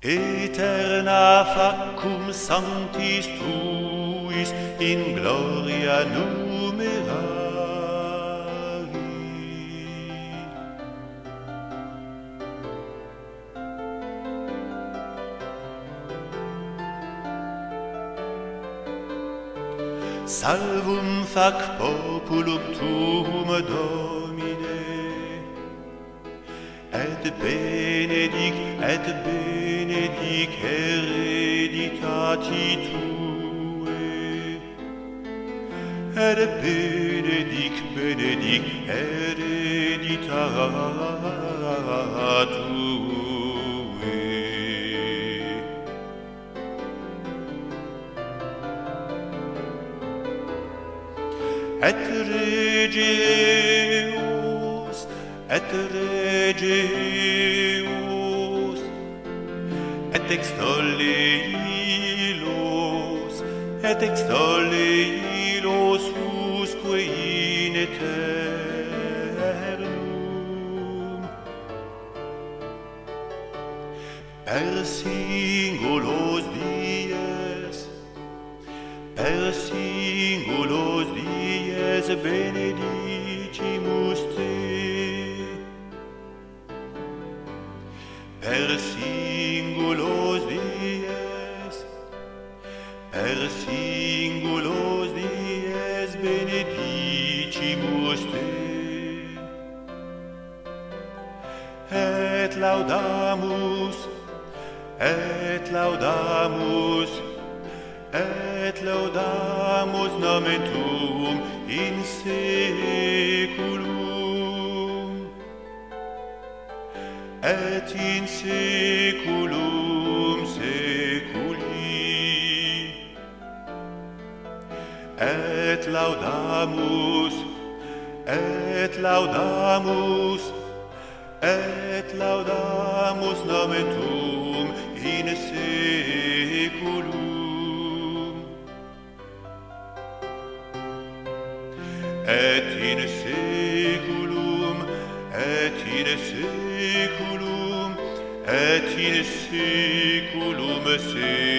Aeterna facum sanctis tuis in gloria numerari. Salvum fac populum tuum, Domine, et benedic hereditati Tue, et benedic hereditata Tue. Et regeus, et extolle usque in aeternum. Per singulos dies benedicimus Te. Per singulos dies benedicimus Te. Et laudamus nomen Tuum in saeculum, et in saeculum saeculi. Et laudamus nomen Tuum in saeculum. Et in saeculum saeculum